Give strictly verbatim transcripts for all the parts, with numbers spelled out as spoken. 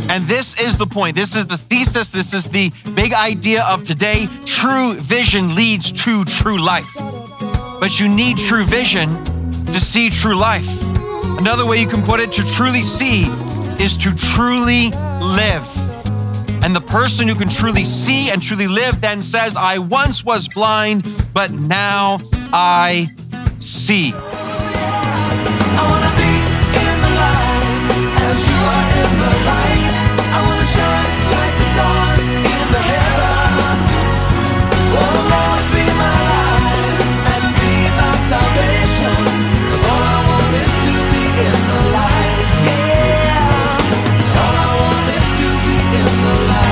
And this is the point. This is the thesis. This is the big idea of today. True vision leads to true life. But you need true vision to see true life. Another way you can put it, to truly see is to truly live. And the person who can truly see and truly live then says, I once was blind, but now I see. I wanna be in the light as you are in the light. I wanna shine like the stars in the heaven. Oh Lord, be my light and be my salvation. 'Cause all I want is to be in the light. Yeah. All I want is to be in the light.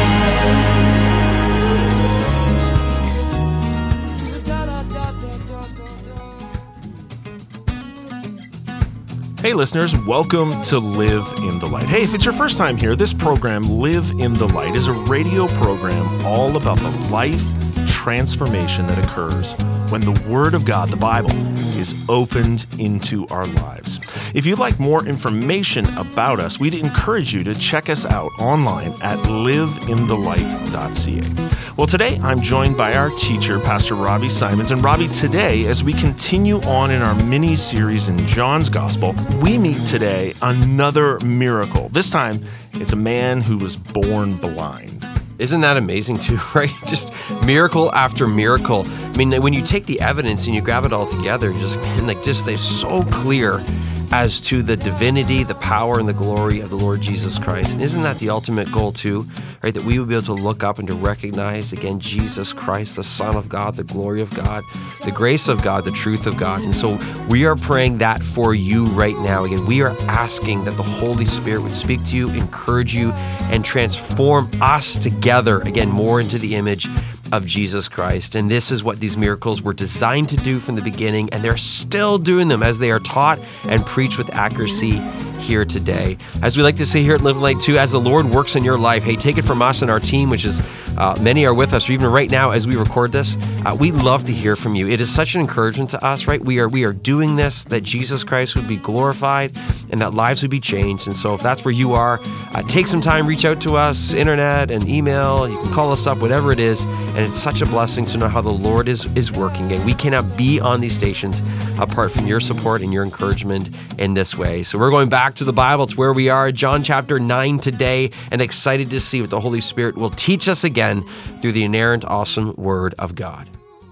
Hey listeners, welcome to Live in the Light. Hey, if it's your first time here, this program, Live in the Light, is a radio program all about the life transformation that occurs when the Word of God, the Bible, is opened into our lives. If you'd like more information about us, we'd encourage you to check us out online at live in the light dot c a. Well, today I'm joined by our teacher, Pastor Robbie Simons. And Robbie, today, as we continue on in our mini-series in John's Gospel, we meet today another miracle. This time, it's a man who was born blind. Isn't that amazing too, right? Just miracle after miracle. I mean, when you take the evidence and you grab it all together, you're just, man, like, just they're so clear as to the divinity, the power, and the glory of the Lord Jesus Christ. And isn't that the ultimate goal too, right? That we would be able to look up and to recognize, again, Jesus Christ, the Son of God, the glory of God, the grace of God, the truth of God. And so we are praying that for you right now. Again, we are asking that the Holy Spirit would speak to you, encourage you, and transform us together, again, more into the image of Jesus Christ. And this is what these miracles were designed to do from the beginning, and they're still doing them as they are taught and preached with accuracy here today. As we like to say here at Live in Light too, as the Lord works in your life, hey, take it from us and our team, which is uh, many are with us, or even right now as we record this. Uh, we love to hear from you. It is such an encouragement to us, right? We are we are doing this that Jesus Christ would be glorified and that lives would be changed. And so if that's where you are, uh, take some time, reach out to us, internet and email. You can call us up, whatever it is. And it's such a blessing to know how the Lord is is working. And we cannot be on these stations apart from your support and your encouragement in this way. So we're going back to the Bible. It's where we are, John chapter nine today, and excited to see what the Holy Spirit will teach us again through the inerrant, awesome Word of God.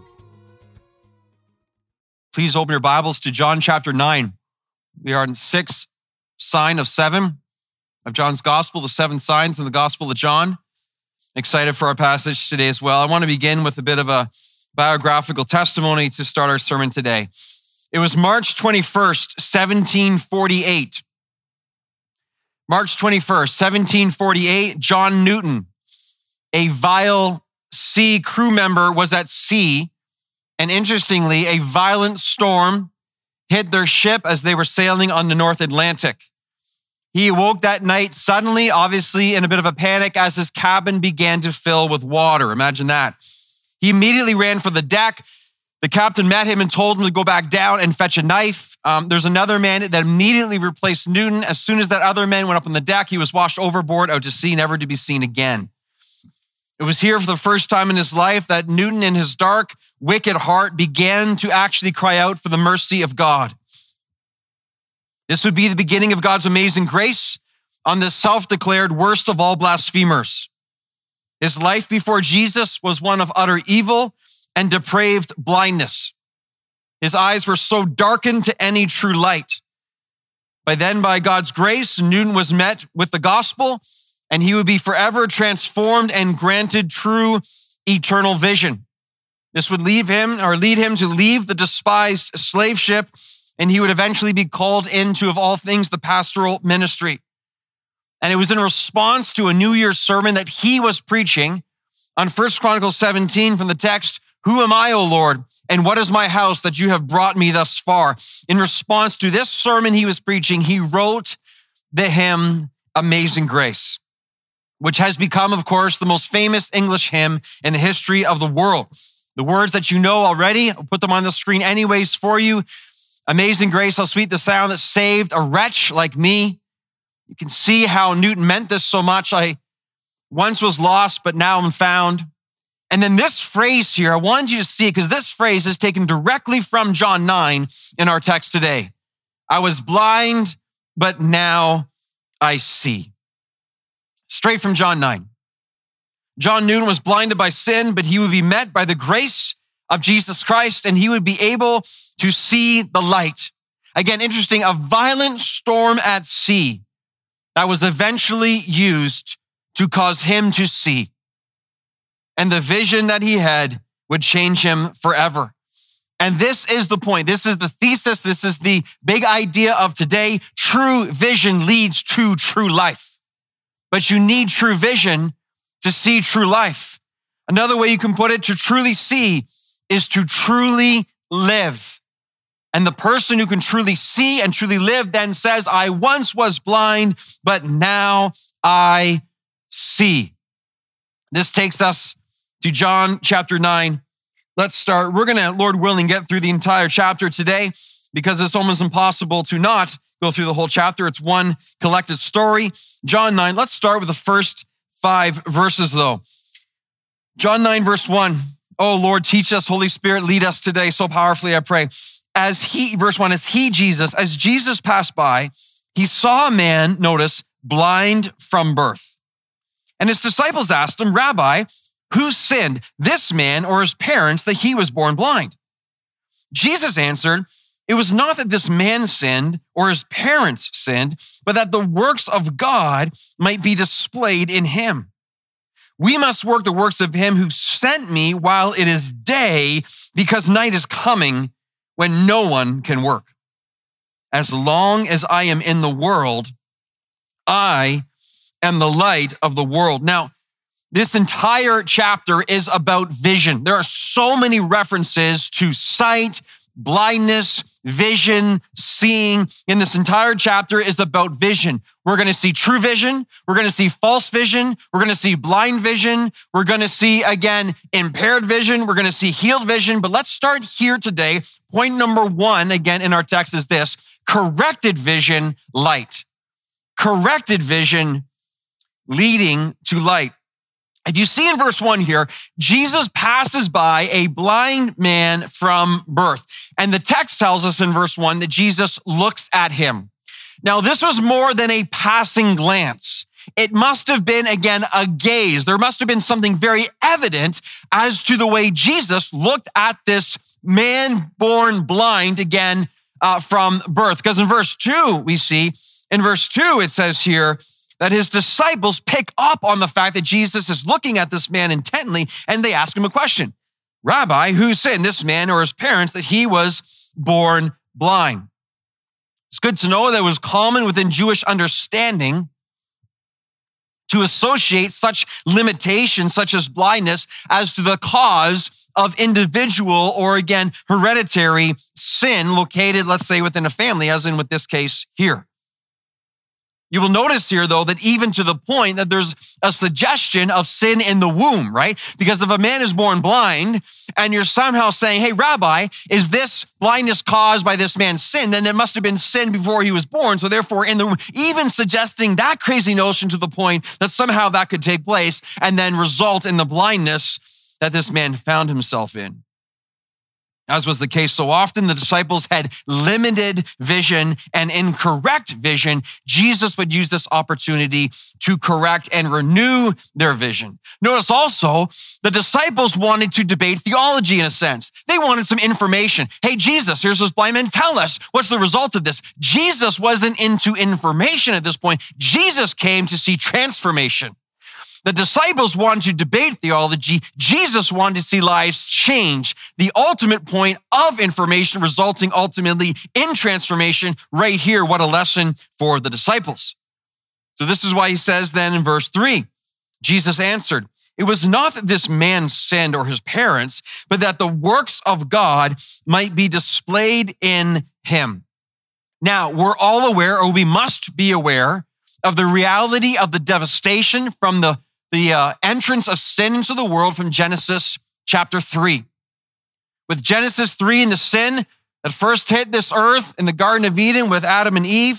Please open your Bibles to John chapter nine. We are in the sixth sign of seven of John's Gospel, the seven signs in the Gospel of John. Excited for our passage today as well. I want to begin with a bit of a biographical testimony to start our sermon today. It was March twenty-first, seventeen forty-eight. March twenty-first, seventeen forty-eight, John Newton, a Vile Sea crew member, was at sea. And interestingly, a violent storm hit their ship as they were sailing on the North Atlantic. He awoke that night suddenly, obviously in a bit of a panic, as his cabin began to fill with water. Imagine that. He immediately ran for the deck. The captain met him and told him to go back down and fetch a knife. Um, there's another man that immediately replaced Newton. As soon as that other man went up on the deck, he was washed overboard, out to sea, never to be seen again. It was here for the first time in his life that Newton, in his dark, wicked heart, began to actually cry out for the mercy of God. This would be the beginning of God's amazing grace on this self-declared worst of all blasphemers. His life before Jesus was one of utter evil and depraved blindness. His eyes were so darkened to any true light. By then, by God's grace, Newton was met with the gospel, and he would be forever transformed and granted true eternal vision. This would leave him or lead him to leave the despised slave ship, and he would eventually be called into, of all things, the pastoral ministry. And it was in response to a New Year's sermon that he was preaching on First Chronicles seventeen from the text, "Who am I, O Lord, and what is my house that you have brought me thus far?" In response to this sermon he was preaching, he wrote the hymn, Amazing Grace, which has become, of course, the most famous English hymn in the history of the world. The words that you know already, I'll put them on the screen anyways for you. Amazing grace, how sweet the sound that saved a wretch like me. You can see how Newton meant this so much. I once was lost, but now I'm found. And then this phrase here, I wanted you to see it because this phrase is taken directly from John nine in our text today. I was blind, but now I see. Straight from John nine. John Newton was blinded by sin, but he would be met by the grace of Jesus Christ, and he would be able to see the light. Again, interesting, a violent storm at sea that was eventually used to cause him to see. And the vision that he had would change him forever. And this is the point. This is the thesis. This is the big idea of today. True vision leads to true life. But you need true vision to see true life. Another way you can put it, to truly see is to truly live. And the person who can truly see and truly live then says, I once was blind, but now I see. This takes us to John chapter nine. Let's start. We're going to, Lord willing, get through the entire chapter today because it's almost impossible to not go through the whole chapter. It's one collected story. John nine, let's start with the first five verses though. John nine, verse one. Oh Lord, teach us, Holy Spirit, lead us today so powerfully, I pray. As he, verse one, as he, Jesus, as Jesus passed by, he saw a man, notice, blind from birth. And his disciples asked him, Rabbi, who sinned, this man or his parents, that he was born blind? Jesus answered, it was not that this man sinned or his parents sinned, but that the works of God might be displayed in him. We must work the works of him who sent me while it is day, because night is coming when no one can work. As long as I am in the world, I am the light of the world. Now, this entire chapter is about vision. There are so many references to sight, blindness, vision, seeing. In this entire chapter is about vision. We're going to see true vision. We're going to see false vision. We're going to see blind vision. We're going to see, again, impaired vision. We're going to see healed vision. But let's start here today. Point number one, again, in our text is this: corrected vision, light. Corrected vision leading to light. If you see in verse one here, Jesus passes by a blind man from birth. And the text tells us in verse one that Jesus looks at him. Now, this was more than a passing glance. It must have been, again, a gaze. There must have been something very evident as to the way Jesus looked at this man born blind, again, uh, from birth. Because in verse two, we see, in verse two, it says here, that his disciples pick up on the fact that Jesus is looking at this man intently, and they ask him a question. Rabbi, who sinned, this man or his parents, that he was born blind? It's good to know that it was common within Jewish understanding to associate such limitations, such as blindness, as to the cause of individual or, again, hereditary sin located, let's say, within a family, as in with this case here. You will notice here, though, that even to the point that there's a suggestion of sin in the womb, right? Because if a man is born blind and you're somehow saying, hey, Rabbi, is this blindness caused by this man's sin? Then it must have been sin before he was born. So therefore, in the womb, even suggesting that crazy notion to the point that somehow that could take place and then result in the blindness that this man found himself in. As was the case so often, the disciples had limited vision and incorrect vision. Jesus would use this opportunity to correct and renew their vision. Notice also, the disciples wanted to debate theology in a sense. They wanted some information. Hey, Jesus, here's this blind man. Tell us, what's the result of this? Jesus wasn't into information at this point. Jesus came to see transformation. The disciples wanted to debate theology. Jesus wanted to see lives change. The ultimate point of information resulting ultimately in transformation. Right here, what a lesson for the disciples. So this is why he says then in verse three, Jesus answered, it was not that this man sinned or his parents, but that the works of God might be displayed in him. Now, we're all aware, or we must be aware, of the reality of the devastation from the The uh, entrance of sin into the world from Genesis chapter three. With Genesis three and the sin that first hit this earth in the Garden of Eden with Adam and Eve,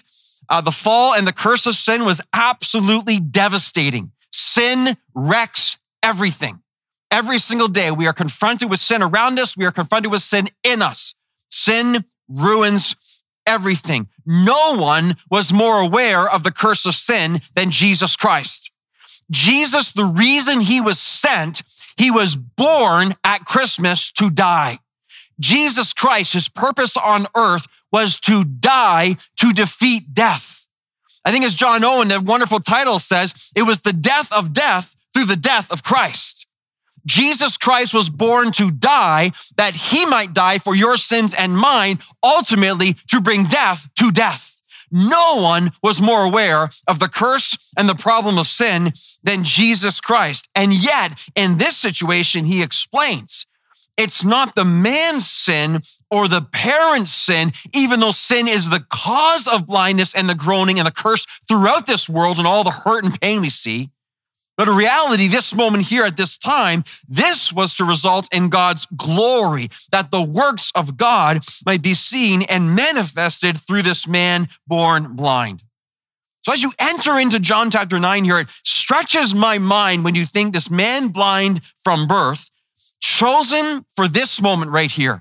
uh, the fall and the curse of sin was absolutely devastating. Sin wrecks everything. Every single day, we are confronted with sin around us. We are confronted with sin in us. Sin ruins everything. No one was more aware of the curse of sin than Jesus Christ. Jesus, the reason he was sent, he was born at Christmas to die. Jesus Christ, his purpose on earth was to die to defeat death. I think as John Owen, that wonderful title says, it was the death of death through the death of Christ. Jesus Christ was born to die that he might die for your sins and mine, ultimately to bring death to death. No one was more aware of the curse and the problem of sin than Jesus Christ. And yet, in this situation, he explains, it's not the man's sin or the parent's sin, even though sin is the cause of blindness and the groaning and the curse throughout this world and all the hurt and pain we see. But in reality, this moment here at this time, this was to result in God's glory, that the works of God might be seen and manifested through this man born blind. So as you enter into John chapter nine here, it stretches my mind when you think this man blind from birth, chosen for this moment right here.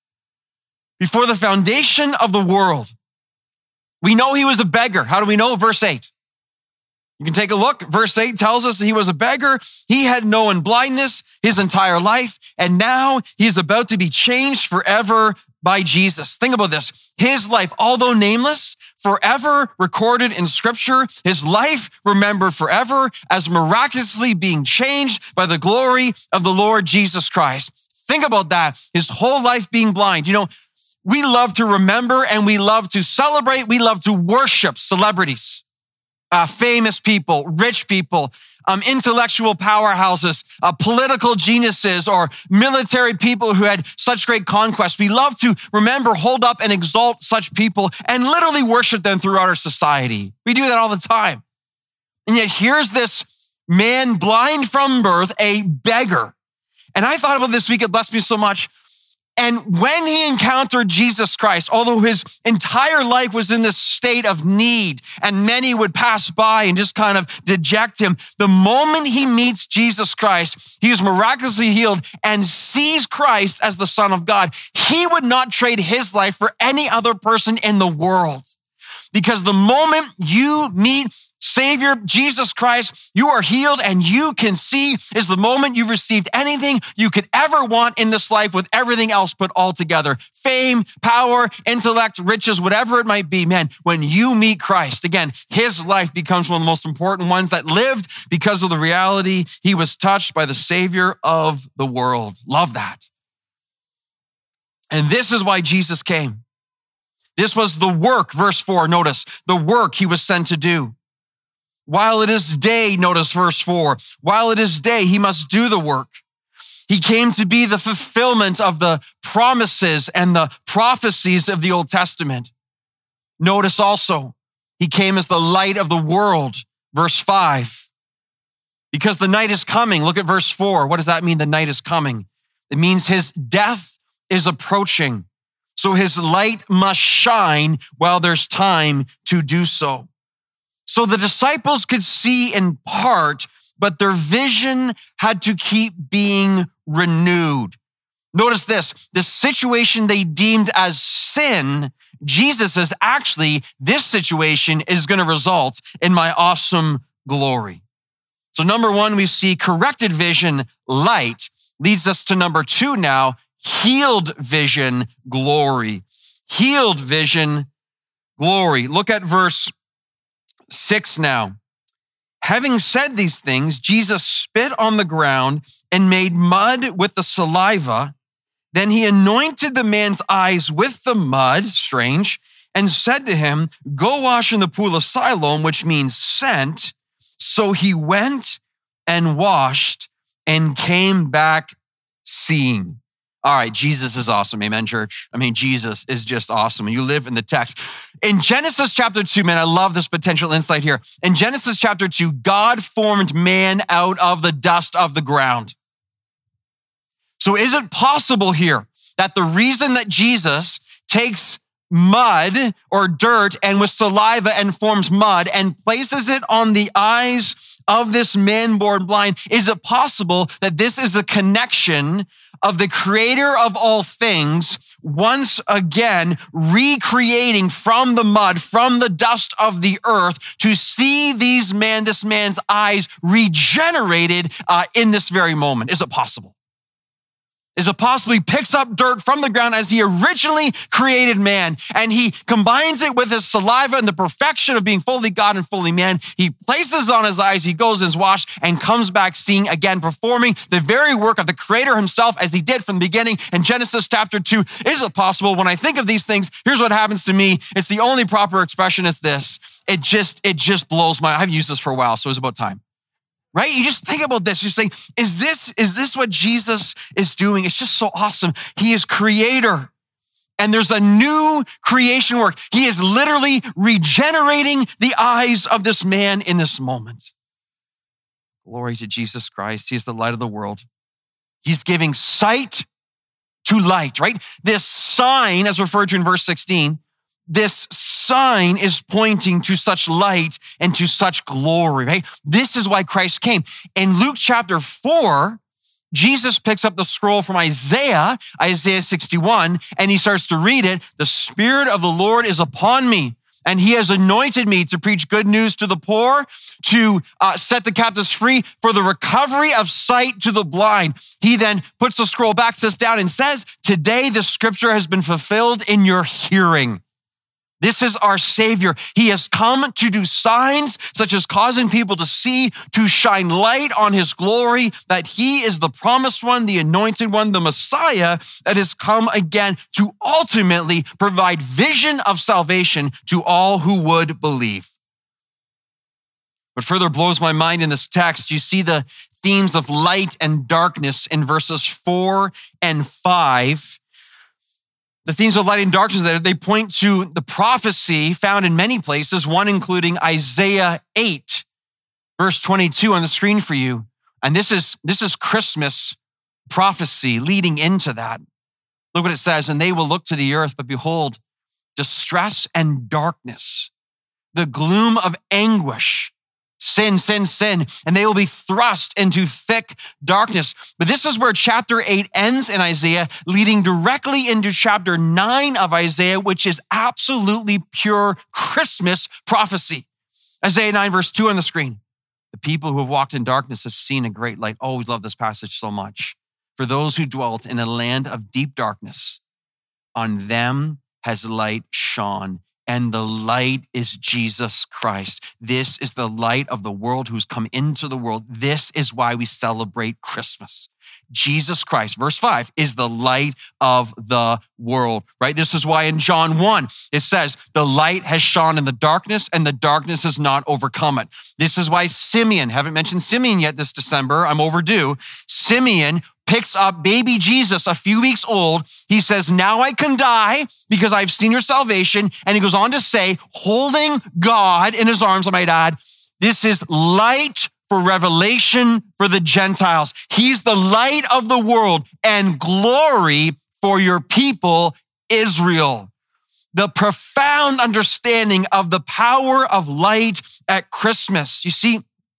Before the foundation of the world, we know he was a beggar. How do we know? Verse eight. You can take a look. Verse eight tells us that he was a beggar. He had known blindness his entire life, and now he is about to be changed forever by Jesus. Think about this. His life, although nameless, forever recorded in scripture, his life remembered forever as miraculously being changed by the glory of the Lord Jesus Christ. Think about that. His whole life being blind. You know, we love to remember and we love to celebrate. We love to worship celebrities. Uh, famous people, rich people, um, intellectual powerhouses, uh, political geniuses, or military people who had such great conquests. We love to remember, hold up, and exalt such people and literally worship them throughout our society. We do that all the time. And yet here's this man blind from birth, a beggar. And I thought about this week, it blessed me so much. And when he encountered Jesus Christ, although his entire life was in this state of need and many would pass by and just kind of deject him, the moment he meets Jesus Christ, he is miraculously healed and sees Christ as the Son of God. He would not trade his life for any other person in the world. Because the moment you meet Savior Jesus Christ, you are healed and you can see is the moment you've received anything you could ever want in this life with everything else put all together. Fame, power, intellect, riches, whatever it might be. Man, when you meet Christ, again, his life becomes one of the most important ones that lived because of the reality he was touched by the Savior of the world. Love that. And this is why Jesus came. This was the work, verse four, notice, the work he was sent to do. While it is day, notice verse four, while it is day, he must do the work. He came to be the fulfillment of the promises and the prophecies of the Old Testament. Notice also, he came as the light of the world, verse five. Because the night is coming. Look at verse four. What does that mean? The night is coming. It means his death is approaching. So his light must shine while there's time to do so. So the disciples could see in part, but their vision had to keep being renewed. Notice this, the situation they deemed as sin, Jesus says, actually, this situation is going to result in my awesome glory. So number one, we see corrected vision, light, leads us to number two now, healed vision, glory. Healed vision, glory. Look at verse six now. Having said these things, Jesus spit on the ground and made mud with the saliva. Then he anointed the man's eyes with the mud, strange, and said to him, go wash in the pool of Siloam, which means sent. So he went and washed and came back seeing. All right, Jesus is awesome. Amen, church. I mean, Jesus is just awesome. And you live in the text. In Genesis chapter two, man, I love this potential insight here. In Genesis chapter two, God formed man out of the dust of the ground. So is it possible here that the reason that Jesus takes mud or dirt and with saliva and forms mud and places it on the eyes of this man born blind. Is it possible that this is a connection of the creator of all things once again recreating from the mud, from the dust of the earth to see these man, this man's eyes regenerated uh, in this very moment? Is it possible? Is it possible he picks up dirt from the ground as he originally created man, and he combines it with his saliva and the perfection of being fully God and fully man. He places it on his eyes, he goes and is washed and comes back seeing again, performing the very work of the creator himself as he did from the beginning in Genesis chapter two. Is it possible? When I think of these things, here's what happens to me. It's the only proper expression is this. It just, it just blows my, I've used this for a while, so it's about time. Right? You just think about this. You say, is this, is this what Jesus is doing? It's just so awesome. He is creator. And there's a new creation work. He is literally regenerating the eyes of this man in this moment. Glory to Jesus Christ. He is the light of the world. He's giving sight to light, right? This sign, as referred to in verse sixteen, this sign is pointing to such light and to such glory, right? This is why Christ came. In Luke chapter four, Jesus picks up the scroll from Isaiah, Isaiah sixty-one, and he starts to read it. The Spirit of the Lord is upon me, and he has anointed me to preach good news to the poor, to uh, set the captives free, for the recovery of sight to the blind. He then puts the scroll back, sits down, and says, today the scripture has been fulfilled in your hearing. This is our Savior. He has come to do signs such as causing people to see, to shine light on his glory, that he is the promised one, the anointed one, the Messiah that has come again to ultimately provide vision of salvation to all who would believe. What further blows my mind in this text, you see the themes of light and darkness in verses four and five. The themes of light and darkness there, they point to the prophecy found in many places, one including Isaiah eight, verse twenty-two on the screen for you. And this is, this is Christmas prophecy leading into that. Look what it says, and they will look to the earth, but behold, distress and darkness, the gloom of anguish, sin, sin, sin, and they will be thrust into thick darkness. But this is where chapter eight ends in Isaiah, leading directly into chapter nine of Isaiah, which is absolutely pure Christmas prophecy. Isaiah nine, verse two on the screen. The people who have walked in darkness have seen a great light. Oh, we love this passage so much. For those who dwelt in a land of deep darkness, on them has light shone. And the light is Jesus Christ. This is the light of the world who's come into the world. This is why we celebrate Christmas. Jesus Christ, verse five, is the light of the world, right? This is why in John one, it says, the light has shone in the darkness and the darkness has not overcome it. This is why Simeon, haven't mentioned Simeon yet this December, I'm overdue. Simeon picks up baby Jesus, a few weeks old. He says, now I can die because I've seen your salvation. And he goes on to say, holding God in his arms, I might add, this is light for revelation for the Gentiles. He's the light of the world and glory for your people, Israel. The profound understanding of the power of light at Christmas. You see,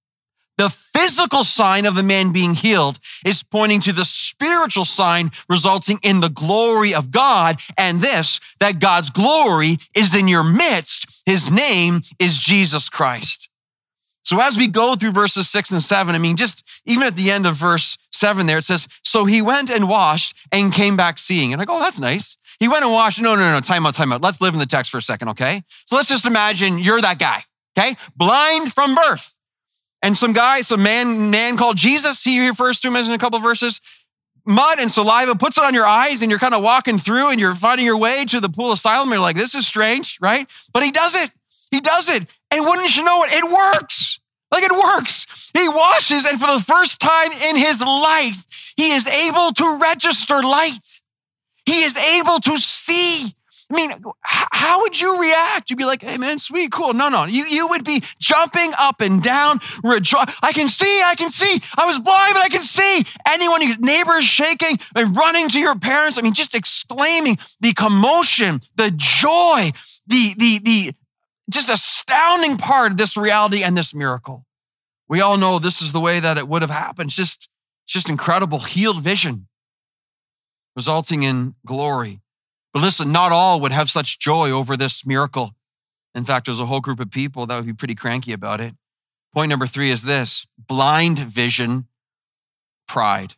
the physical sign of the man being healed is pointing to the spiritual sign resulting in the glory of God. And this, that God's glory is in your midst. His name is Jesus Christ. So as we go through verses six and seven, I mean, just even at the end of verse seven there, it says, so he went and washed and came back seeing. And I go, oh, that's nice. He went and washed. No, no, no, time out, time out. Let's live in the text for a second, okay? So let's just imagine you're that guy, okay? Blind from birth. And some guy, some man, man called Jesus, he refers to him as in a couple of verses, mud and saliva, puts it on your eyes and you're kind of walking through and you're finding your way to the pool of Siloam. You're like, this is strange, right? But he does it. He does it. And wouldn't you know it, it works. Like it works. He washes, and for the first time in his life, he is able to register light. He is able to see. I mean, how would you react? You'd be like, hey man, sweet, cool. No, no, you, you would be jumping up and down. Rejo- I can see, I can see. I was blind, but I can see. Anyone, your neighbors shaking and running to your parents. I mean, just exclaiming the commotion, the joy, the, the, the just astounding part of this reality and this miracle. We all know this is the way that it would have happened. It's just, it's just incredible, healed vision, resulting in glory. But listen, not all would have such joy over this miracle. In fact, there's a whole group of people that would be pretty cranky about it. Point number three is this: blind vision, pride.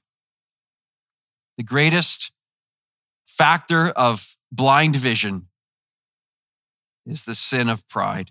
The greatest factor of blind vision is the sin of pride.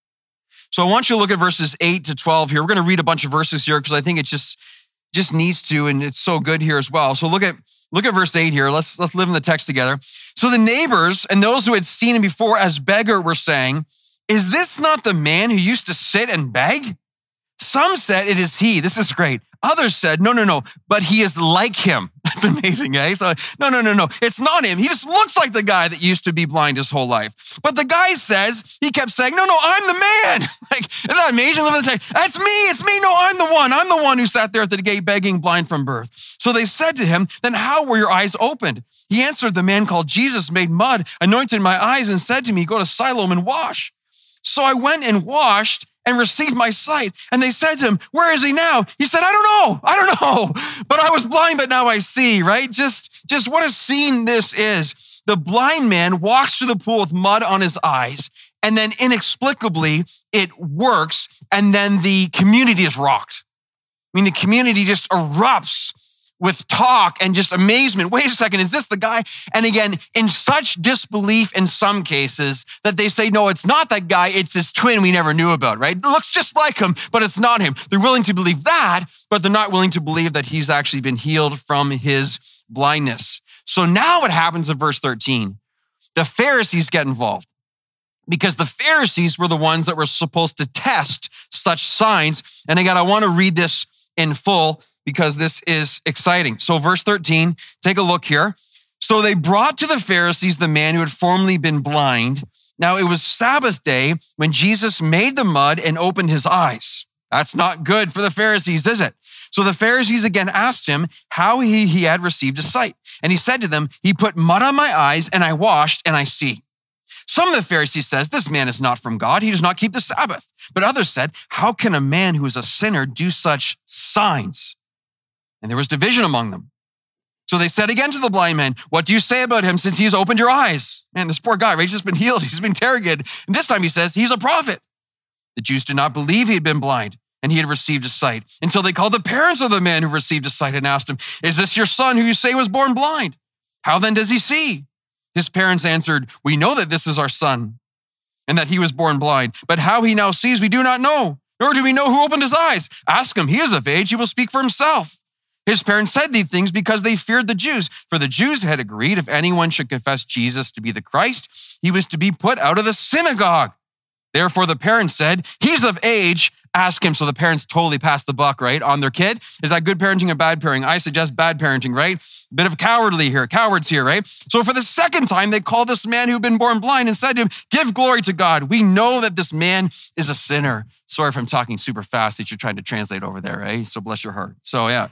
So I want you to look at verses eight to twelve here. We're going to read a bunch of verses here because I think it just, just needs to, and it's so good here as well. So look at Look at verse eight here. Let's, let's live in the text together. So the neighbors and those who had seen him before as beggar were saying, is this not the man who used to sit and beg? Some said it is he. This is great. Others said, no, no, no, but he is like him. That's amazing, eh? So, no, no, no, no. It's not him. He just looks like the guy that used to be blind his whole life. But the guy says, he kept saying, no, no, I'm the man. Like, isn't that amazing? That's me. It's me. No, I'm the one. I'm the one who sat there at the gate begging, blind from birth. So they said to him, then how were your eyes opened? He answered, the man called Jesus made mud, anointed my eyes, and said to me, go to Siloam and wash. So I went and washed and received my sight. And they said to him, where is he now? He said, I don't know. I don't know. But I was blind, but now I see, right? Just, just what a scene this is. The blind man walks to the pool with mud on his eyes, and then inexplicably it works. And then the community is rocked. I mean, the community just erupts with talk and just amazement. Wait a second, is this the guy? And again, in such disbelief in some cases that they say, no, it's not that guy, it's his twin we never knew about, right? It looks just like him, but it's not him. They're willing to believe that, but they're not willing to believe that he's actually been healed from his blindness. So now what happens in verse thirteen? The Pharisees get involved because the Pharisees were the ones that were supposed to test such signs. And again, I want to read this in full because this is exciting. So verse thirteen, take a look here. So they brought to the Pharisees the man who had formerly been blind. Now it was Sabbath day when Jesus made the mud and opened his eyes. That's not good for the Pharisees, is it? So the Pharisees again asked him how he, he had received a sight. And he said to them, he put mud on my eyes and I washed and I see. Some of the Pharisees says, this man is not from God. He does not keep the Sabbath. But others said, how can a man who is a sinner do such signs? And there was division among them. So they said again to the blind man, what do you say about him since he's opened your eyes? Man, this poor guy, right? He's just been healed. He's been interrogated. And this time he says, he's a prophet. The Jews did not believe he had been blind and he had received a sight until they called the parents of the man who received a sight and asked him, is this your son who you say was born blind? How then does he see? His parents answered, we know that this is our son and that he was born blind, but how he now sees, we do not know, nor do we know who opened his eyes. Ask him, he is of age, he will speak for himself. His parents said these things because they feared the Jews, for the Jews had agreed if anyone should confess Jesus to be the Christ, he was to be put out of the synagogue. Therefore, the parents said, he's of age, ask him. So the parents totally passed the buck, right, on their kid. Is that good parenting or bad parenting? I suggest bad parenting, right? A bit of cowardly here, cowards here, right? So for the second time, they called this man who'd been born blind and said to him, give glory to God. We know that this man is a sinner. Sorry if I'm talking super fast that you're trying to translate over there, eh? So bless your heart. So yeah.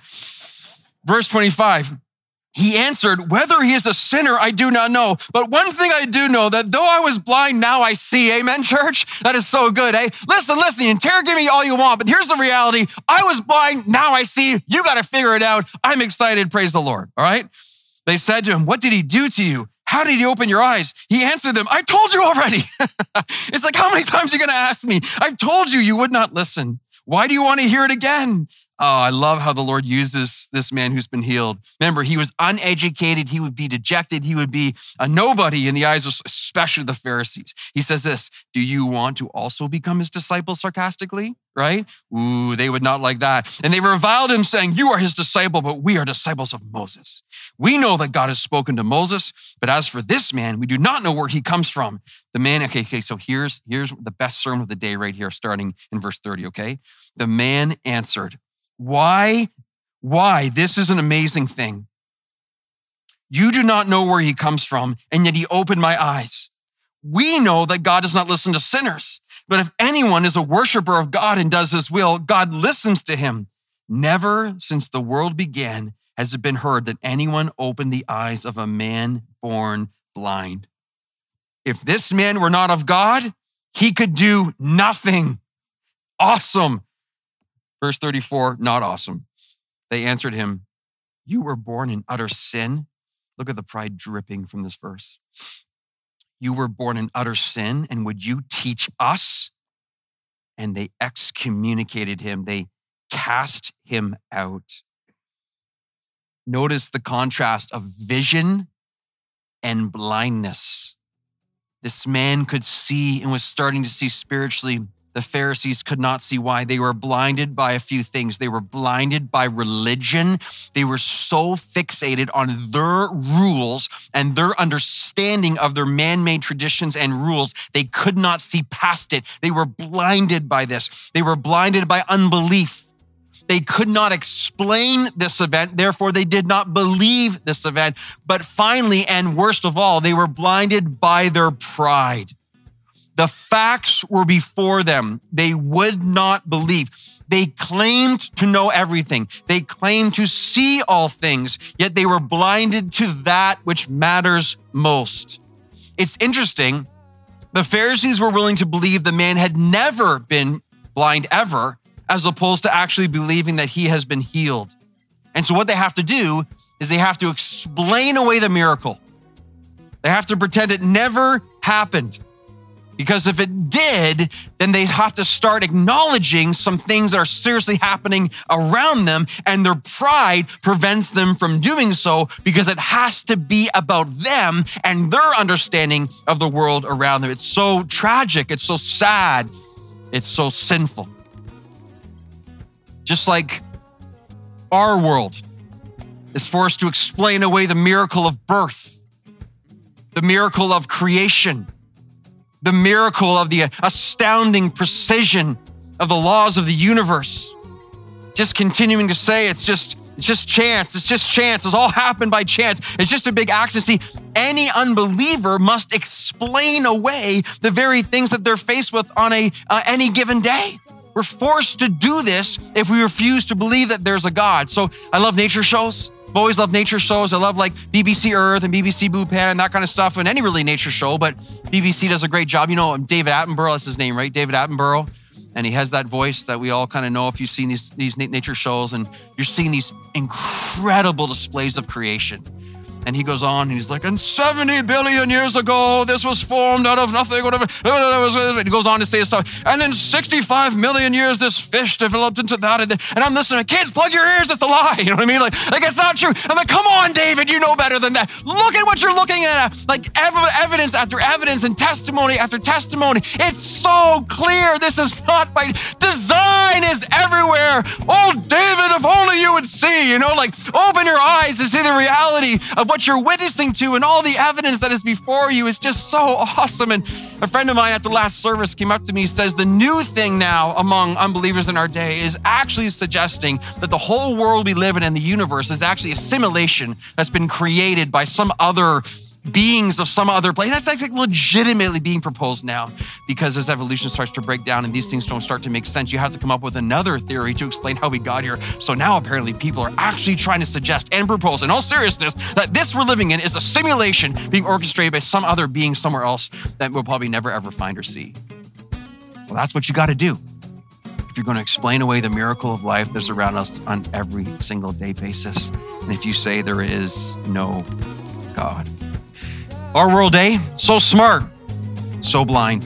Verse twenty-five, he answered, whether he is a sinner, I do not know. But one thing I do know, that though I was blind, now I see. Amen, church? That is so good, eh? Listen, listen, you interrogate me all you want, but here's the reality. I was blind, now I see. You got to figure it out. I'm excited, praise the Lord, all right? They said to him, what did he do to you? How did he open your eyes? He answered them, I told you already. It's like, how many times are you going to ask me? I've told you, you would not listen. Why do you want to hear it again? Oh, I love how the Lord uses this man who's been healed. Remember, he was uneducated. He would be dejected. He would be a nobody in the eyes of especially the Pharisees. He says this, do you want to also become his disciple sarcastically? Right? Ooh, they would not like that. And they reviled him saying, you are his disciple, but we are disciples of Moses. We know that God has spoken to Moses, but as for this man, we do not know where he comes from. The man, okay, okay, so here's, here's the best sermon of the day right here, starting in verse thirty, okay? The man answered, Why, why? This is an amazing thing. You do not know where he comes from, and yet he opened my eyes. We know that God does not listen to sinners, but if anyone is a worshiper of God and does his will, God listens to him. Never since the world began has it been heard that anyone opened the eyes of a man born blind. If this man were not of God, he could do nothing. Awesome. Verse thirty-four, not awesome. They answered him, you were born in utter sin. Look at the pride dripping from this verse. You were born in utter sin, and would you teach us? And they excommunicated him. They cast him out. Notice the contrast of vision and blindness. This man could see and was starting to see spiritually. The Pharisees could not see why. They were blinded by a few things. They were blinded by religion. They were so fixated on their rules and their understanding of their man-made traditions and rules, they could not see past it. They were blinded by this. They were blinded by unbelief. They could not explain this event, therefore they did not believe this event. But finally, and worst of all, they were blinded by their pride. The facts were before them. They would not believe. They claimed to know everything. They claimed to see all things, yet they were blinded to that which matters most. It's interesting. The Pharisees were willing to believe the man had never been blind ever, as opposed to actually believing that he has been healed. And so what they have to do is they have to explain away the miracle. They have to pretend it never happened. Because if it did, then they have to start acknowledging some things that are seriously happening around them, and their pride prevents them from doing so because it has to be about them and their understanding of the world around them. It's so tragic. It's so sad. It's so sinful. Just like our world is forced to explain away the miracle of birth, the miracle of creation, the miracle of the astounding precision of the laws of the universe. Just continuing to say it's just, it's just chance, it's just chance, it's all happened by chance, it's just a big accident. See, any unbeliever must explain away the very things that they're faced with on a uh, any given day. We're forced to do this if we refuse to believe that there's a God. So I love nature shows. I've always loved nature shows. I love like B B C Earth and B B C Blue Planet and that kind of stuff, and any really nature show, but B B C does a great job. You know, David Attenborough, that's his name, right? David Attenborough. And he has that voice that we all kind of know if you've seen these, these nature shows, and you're seeing these incredible displays of creation. And he goes on and he's like, and seventy billion years ago, this was formed out of nothing, whatever. And he goes on to say stuff. And then sixty-five million years, this fish developed into that. And I'm listening, kids, plug your ears, it's a lie. You know what I mean? Like, like it's not true. I'm like, come on, David, you know better than that. Look at what you're looking at. Like ev- evidence after evidence and testimony after testimony. It's so clear. This is not by design is everywhere. Oh, David, if only you would see, you know, like open your eyes to see the reality of what you're witnessing to, and all the evidence that is before you is just so awesome. And a friend of mine at the last service came up to me and says, the new thing now among unbelievers in our day is actually suggesting that the whole world we live in and the universe is actually a simulation that's been created by some other beings of some other place. That's like legitimately being proposed now, because as evolution starts to break down and these things don't start to make sense, you have to come up with another theory to explain how we got here. So now apparently people are actually trying to suggest and propose in all seriousness that this we're living in is a simulation being orchestrated by some other being somewhere else that we'll probably never ever find or see. Well, that's what you got to do if you're going to explain away the miracle of life that's around us on every single day basis. And if you say there is no God. Our world, eh? So smart, so blind,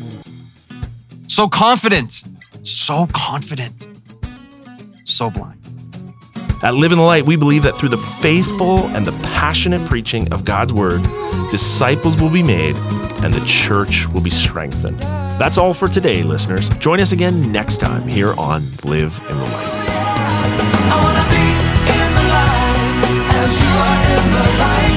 so confident, so confident, so blind. At Live in the Light, we believe that through the faithful and the passionate preaching of God's word, disciples will be made and the church will be strengthened. That's all for today, listeners. Join us again next time here on Live in the Light. I wanna be in the light as you are in the light.